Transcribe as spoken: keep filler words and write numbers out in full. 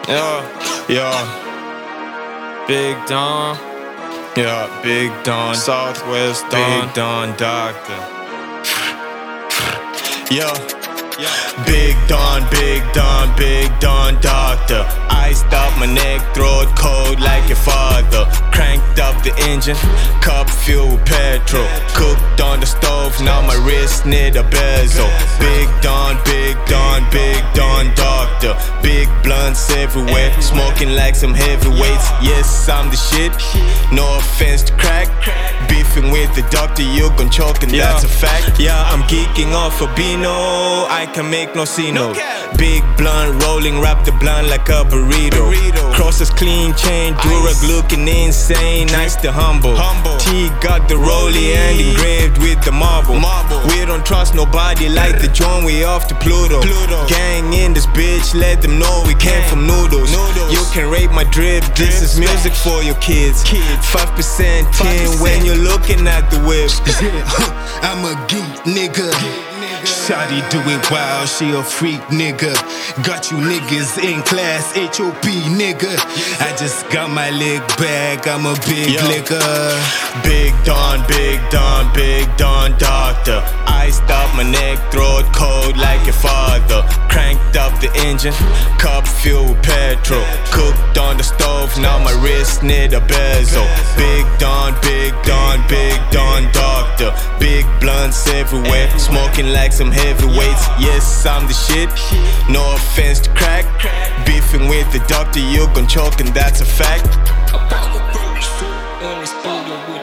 Yeah, yeah. Big Don. Yeah, Big Don. Southwest Don. Big Don Doctor. Yeah. Big Don, Big Don, Big Don Doctor. Iced up my neck, throat cold like your father. Cranked up the engine, cup filled with petrol. Cooked on the stove, now my wrist need a bezel. Big Don, Big Don, Big Don Doctor. Big blunts everywhere, smoking like some heavyweights. Yes, I'm the shit, no offense to crack. Beefing with the doctor, you gon' choke and yeah. That's a fact. Yeah, I'm geeking off a Beano, I can make no sino. Big blunt rolling, wrap the blunt like a burrito. Crosses clean chain, Durag looking insane. Nice to humble. T got the rollie and engraved with the marble. We don't trust nobody like the John, we off to Pluto. Gang in this bitch, let them know we came from noodles. You can rate my drip, this is music for your kids. Five percent tin when you're looking at the whip. I'm a geek nigga. Shawty doing wild, she a freak nigga. Got you niggas in class, H O P nigga. I just got my leg back, I'm a big liquor. Big Don, Big Don, Big Don Doctor. Iced up my neck, throat cold like your father. Cranked up the engine, cup filled with petrol. Cooked on the stove, now my wrist need a bezel. Big Don, Big Don, Big Don Doctor. Big blunts everywhere, smoking like some heavyweights. Yes, I'm the shit, no offense to crack. Beefing with the doctor, you gon' choke and that's a fact.